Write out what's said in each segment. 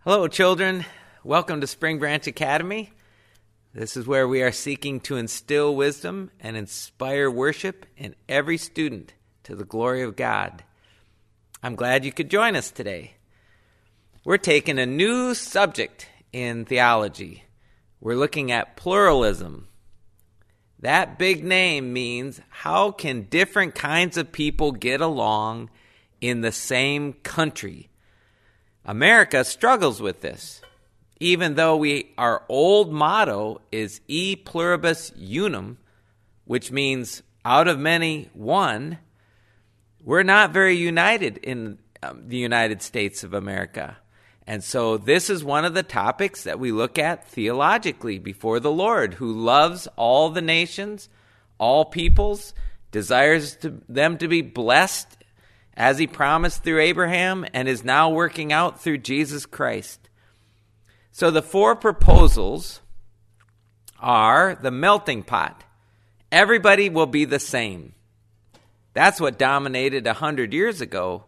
Hello, children. Welcome to Spring Branch Academy. This is where we are seeking to instill wisdom and inspire worship in every student to the glory of God. I'm glad you could join us today. We're taking a new subject in theology. We're looking at pluralism. That big name means how can different kinds of people get along in the same country? America struggles with this. Even though our old motto is E pluribus unum, which means out of many, one, we're not very united in the United States of America. And so this is one of the topics that we look at theologically before the Lord, who loves all the nations, all peoples, desires them to be blessed as he promised through Abraham and is now working out through Jesus Christ. So the four proposals are the melting pot. Everybody will be the same. That's what dominated 100 years ago.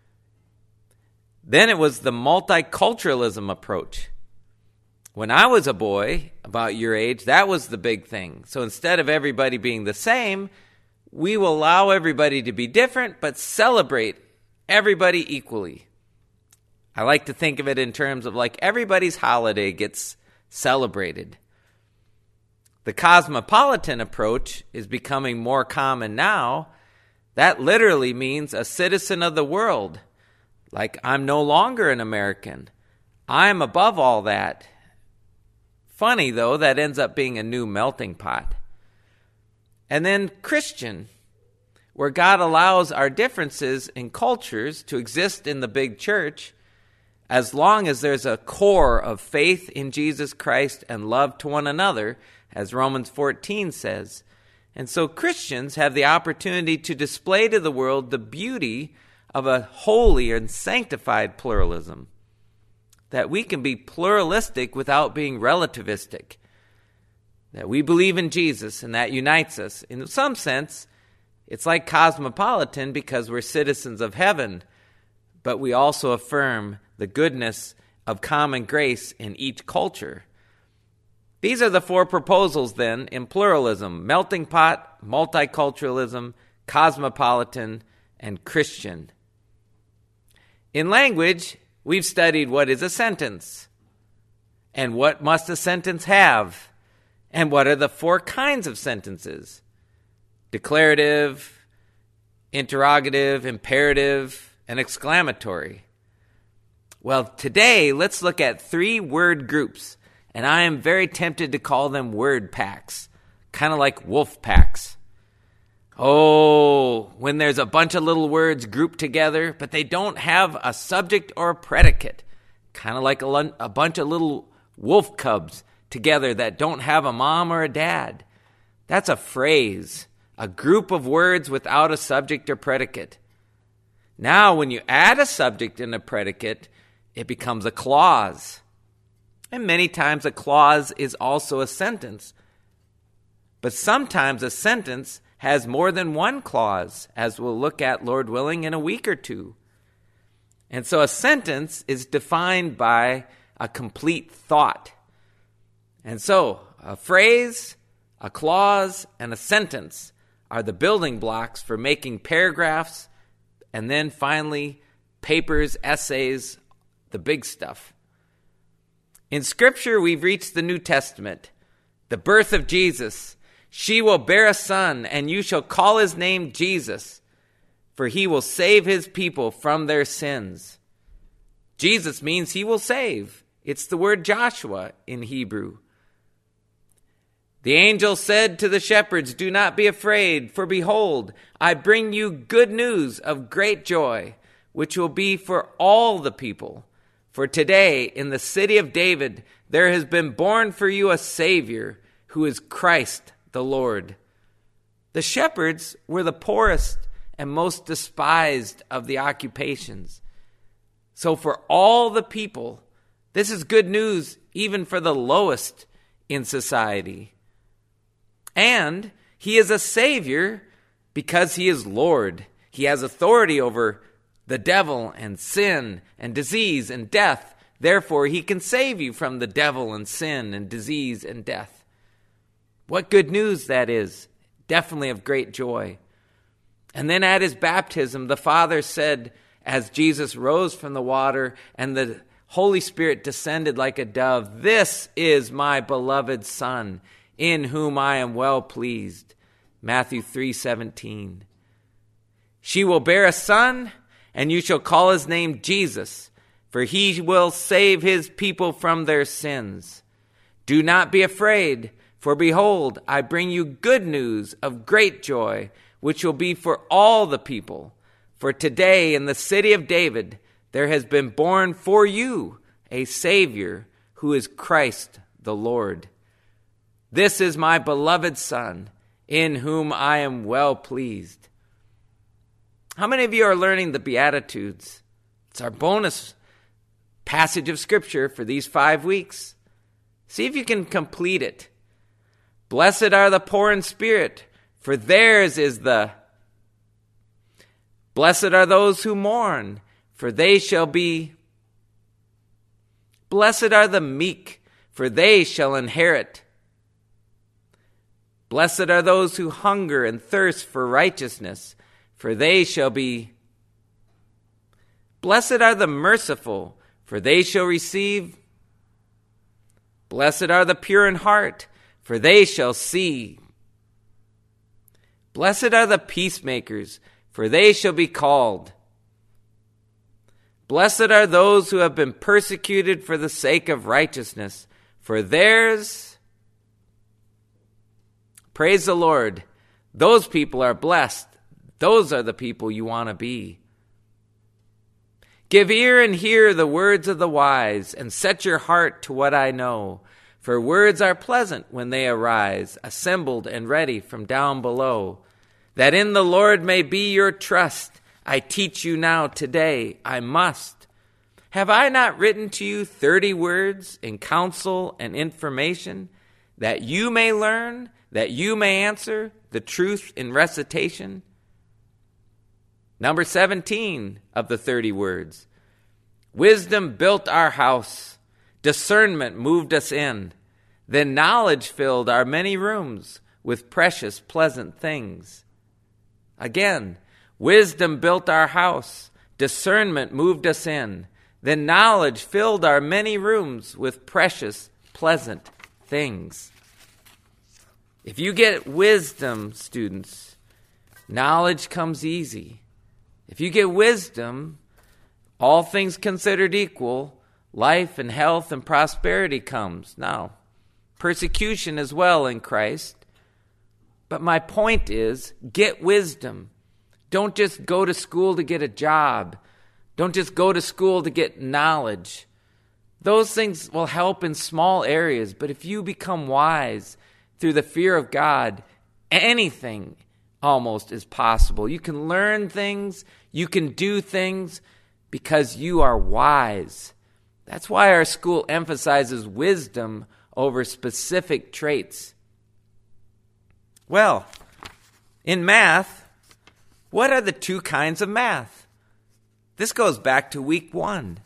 Then it was the multiculturalism approach. When I was a boy, about your age, that was the big thing. So instead of everybody being the same, we will allow everybody to be different, but celebrate everybody equally. I like to think of it in terms of like everybody's holiday gets celebrated. The cosmopolitan approach is becoming more common now. That literally means a citizen of the world. Like, I'm no longer an American. I'm above all that. Funny, though, that ends up being a new melting pot. And then Christian, where God allows our differences in cultures to exist in the big church, as long as there's a core of faith in Jesus Christ and love to one another, as Romans 14 says. And so Christians have the opportunity to display to the world the beauty of a holy and sanctified pluralism, that we can be pluralistic without being relativistic, that we believe in Jesus and that unites us. In some sense, it's like cosmopolitan because we're citizens of heaven, but we also affirm the goodness of common grace in each culture. These are the four proposals then in pluralism: melting pot, multiculturalism, cosmopolitan, and Christian. In language, we've studied what is a sentence, and what must a sentence have, and what are the four kinds of sentences: declarative, interrogative, imperative, and exclamatory. Well, today, let's look at 3 word groups, and I am very tempted to call them word packs, kind of like wolf packs. Oh, when there's a bunch of little words grouped together, but they don't have a subject or a predicate, kind of like a bunch of little wolf cubs together that don't have a mom or a dad. That's a phrase, a group of words without a subject or predicate. Now, when you add a subject and a predicate, it becomes a clause. And many times a clause is also a sentence. But sometimes a sentence has more than one clause, as we'll look at, Lord willing, in a week or two. And so a sentence is defined by a complete thought. And so a phrase, a clause, and a sentence are the building blocks for making paragraphs, and then finally papers, essays, the big stuff. In Scripture, we've reached the New Testament, the birth of Jesus. She will bear a son, and you shall call his name Jesus, for he will save his people from their sins. Jesus means he will save. It's the word Joshua in Hebrew. The angel said to the shepherds, "Do not be afraid, for behold, I bring you good news of great joy, which will be for all the people. For today, in the city of David, there has been born for you a Savior, who is Christ the Lord." The shepherds were the poorest and most despised of the occupations. So for all the people, this is good news even for the lowest in society. And he is a Savior because he is Lord. He has authority over the devil and sin and disease and death, Therefore, he can save you from the devil and sin and disease and death. What good news that is. Definitely of great joy. And then at his baptism, the Father said, as Jesus rose from the water and the Holy Spirit descended like a dove, "This is my beloved Son, in whom I am well pleased." Matthew 3:17. "She will bear a son, and you shall call his name Jesus, for he will save his people from their sins. Do not be afraid, for behold, I bring you good news of great joy, which will be for all the people. For today in the city of David there has been born for you a Savior, who is Christ the Lord. This is my beloved Son, in whom I am well pleased." How many of you are learning the Beatitudes? It's our bonus passage of Scripture for these 5 weeks. See if you can complete it. Blessed are the poor in spirit, for theirs is the... Blessed are those who mourn, for they shall be... Blessed are the meek, for they shall inherit. Blessed are those who hunger and thirst for righteousness, for they shall be... Blessed are the merciful, for they shall receive... Blessed are the pure in heart, for they shall see... Blessed are the peacemakers, for they shall be called... Blessed are those who have been persecuted for the sake of righteousness, for theirs... Praise the Lord. Those people are blessed. Those are the people you want to be. Give ear and hear the words of the wise, and set your heart to what I know. For words are pleasant when they arise, assembled and ready from down below. That in the Lord may be your trust, I teach you now today, I must. Have I not written to you 30 words in counsel and information, that you may learn, that you may answer the truth in recitation? Number 17 of the 30 words. Wisdom built our house, discernment moved us in, then knowledge filled our many rooms with precious pleasant things. Again, wisdom built our house, discernment moved us in, then knowledge filled our many rooms with precious pleasant things. If you get wisdom, students, knowledge comes easy. If you get wisdom, all things considered equal, life and health and prosperity comes. Now, persecution as well in Christ. But my point is, get wisdom. Don't just go to school to get a job. Don't just go to school to get knowledge. Those things will help in small areas, but if you become wise through the fear of God, anything almost is possible. You can learn things, you can do things because you are wise. That's why our school emphasizes wisdom over specific traits. Well, in math, what are the 2 kinds of math? This goes back to week 1.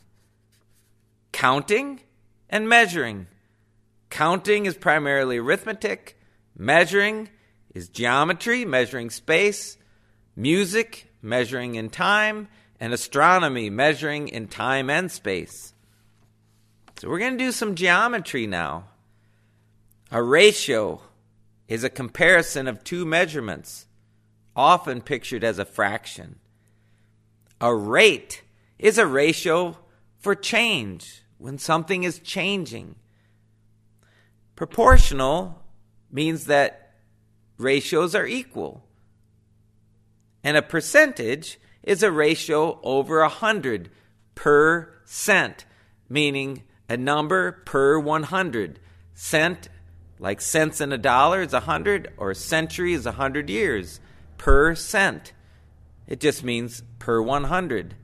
Counting and measuring. Counting is primarily arithmetic. Measuring is geometry, measuring space. Music, measuring in time. And astronomy, measuring in time and space. So we're going to do some geometry now. A ratio is a comparison of 2 measurements, often pictured as a fraction. A rate is a ratio for change, when something is changing. Proportional means that ratios are equal. And a percentage is a ratio over 100 per cent, meaning a number per 100. Cent, like cents in a dollar, is 100, or a century is 100 years. Per cent. It just means per 100.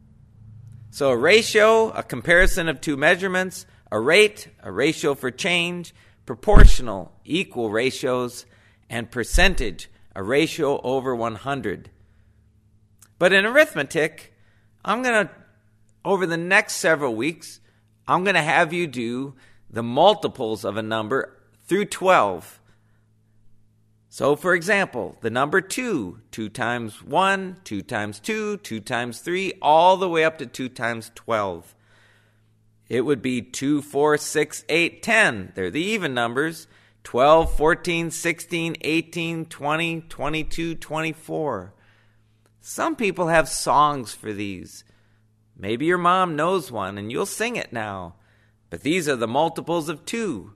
So a ratio, a comparison of 2 measurements. A rate, a ratio for change. Proportional, equal ratios. And percentage, a ratio over 100. But in arithmetic, I'm going to, over the next several weeks, I'm going to have you do the multiples of a number through 12. So, for example, the number 2, 2 times 1, 2 times 2, 2 times 3, all the way up to 2 times 12. It would be 2, 4, 6, 8, 10. They're the even numbers. 12, 14, 16, 18, 20, 22, 24. Some people have songs for these. Maybe your mom knows one and you'll sing it now. But these are the multiples of 2.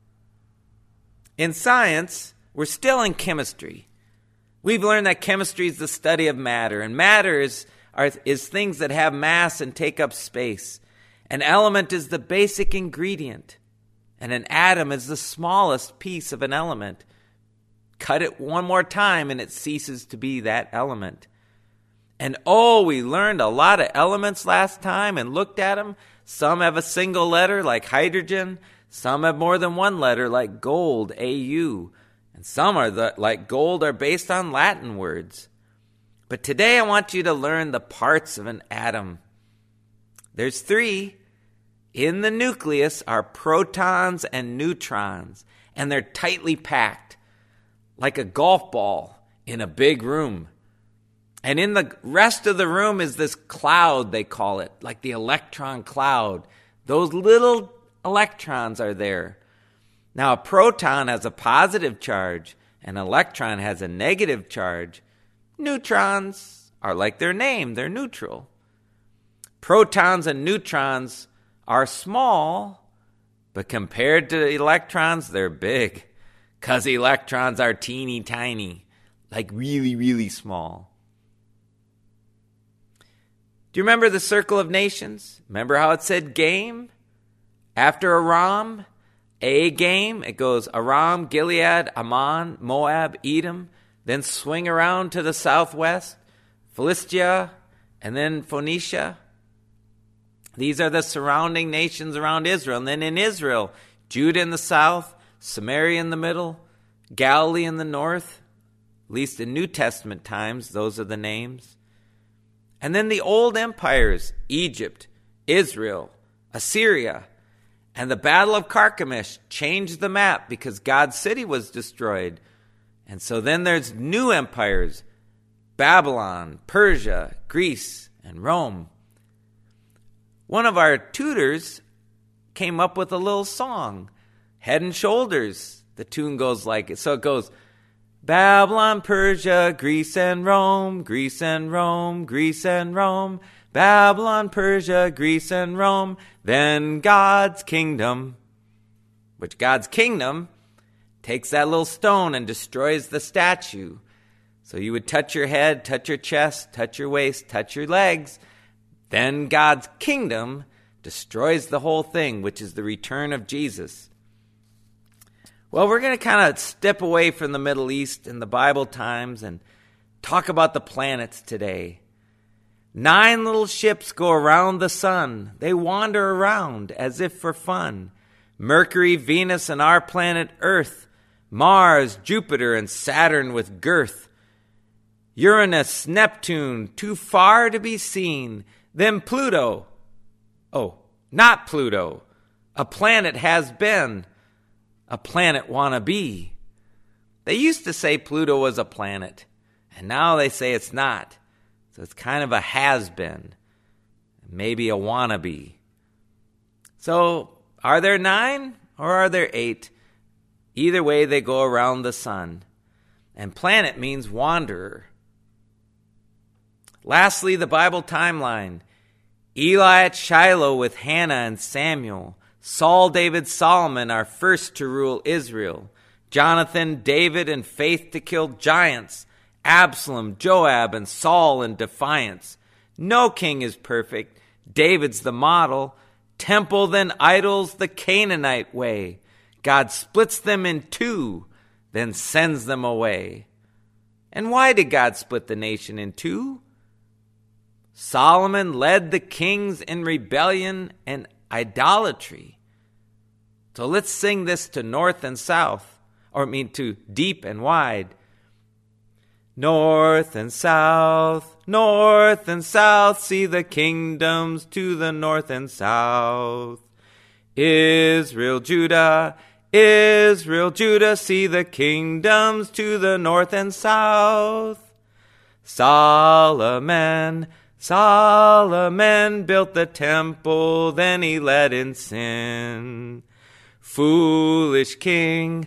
In science, we're still in chemistry. We've learned that chemistry is the study of matter, and matter is things that have mass and take up space. An element is the basic ingredient, and an atom is the smallest piece of an element. Cut it one more time and it ceases to be that element. And we learned a lot of elements last time and looked at them. Some have a single letter like hydrogen. Some have more than one letter like gold, AU. And some like gold are based on Latin words. But today I want you to learn the parts of an atom. There's 3. In the nucleus are protons and neutrons, and they're tightly packed, like a golf ball in a big room. And in the rest of the room is this cloud, they call it, like the electron cloud. Those little electrons are there. Now, a proton has a positive charge, an electron has a negative charge. Neutrons are like their name, they're neutral. Protons and neutrons are small, but compared to electrons, they're big, because electrons are teeny tiny, like really, really small. Do you remember the Circle of Nations? Remember how it said game? After Aram, a game, it goes Aram, Gilead, Ammon, Moab, Edom, then swing around to the southwest, Philistia, and then Phoenicia. These are the surrounding nations around Israel. And then in Israel, Judah in the south, Samaria in the middle, Galilee in the north. At least in New Testament times, those are the names. And then the old empires, Egypt, Israel, Assyria, and the Battle of Carchemish changed the map because God's city was destroyed. And so then there's new empires, Babylon, Persia, Greece, and Rome. One of our tutors came up with a little song, Head and Shoulders. The tune goes like it. So it goes, Babylon, Persia, Greece and Rome, Greece and Rome, Greece and Rome, Babylon, Persia, Greece and Rome, then God's kingdom. Which God's kingdom takes that little stone and destroys the statue. So you would touch your head, touch your chest, touch your waist, touch your legs. Then God's kingdom destroys the whole thing, which is the return of Jesus. Well, we're going to kind of step away from the Middle East and the Bible times and talk about the planets today. 9 little ships go around the sun. They wander around as if for fun. Mercury, Venus, and our planet Earth. Mars, Jupiter, and Saturn with girth. Uranus, Neptune, too far to be seen. Then Pluto. Oh, not Pluto. A planet has been. A planet wanna be. They used to say Pluto was a planet, and now they say it's not. So it's kind of a has-been, maybe a wannabe. So are there 9 or are there 8? Either way, they go around the sun. And planet means wanderer. Lastly, the Bible timeline. Eli at Shiloh with Hannah and Samuel. Saul, David, Solomon are first to rule Israel. Jonathan, David, and faith to kill giants. Absalom, Joab, and Saul in defiance. No king is perfect. David's the model. Temple, then idols, the Canaanite way. God splits them in 2, then sends them away. And why did God split the nation in 2? Solomon led the kings in rebellion and idolatry. So let's sing this to north and south, to deep and wide. North and south, see the kingdoms to the north and south. Israel, Judah, Israel, Judah, see the kingdoms to the north and south. Solomon built the temple, then he led in sin. Foolish king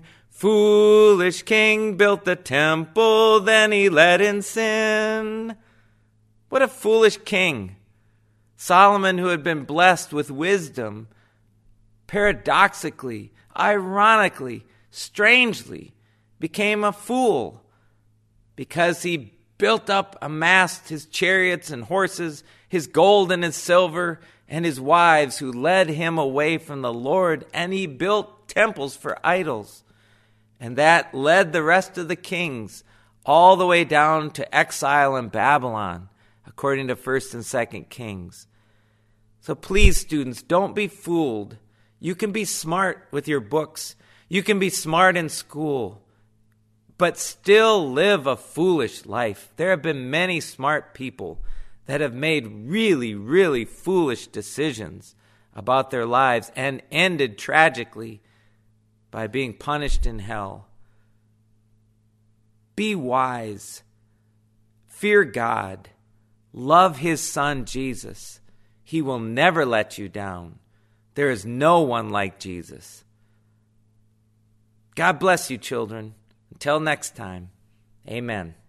built the temple, then he led in sin. What a foolish king. Solomon, who had been blessed with wisdom, paradoxically, ironically, strangely, became a fool because he amassed his chariots and horses, his gold and his silver, and his wives who led him away from the Lord, and he built temples for idols. And that led the rest of the kings all the way down to exile in Babylon, according to 1st and 2nd Kings. So please, students, don't be fooled. You can be smart with your books. You can be smart in school, but still live a foolish life. There have been many smart people that have made really, really foolish decisions about their lives and ended tragically by being punished in hell. Be wise. Fear God. Love his Son, Jesus. He will never let you down. There is no one like Jesus. God bless you, children. Until next time, amen.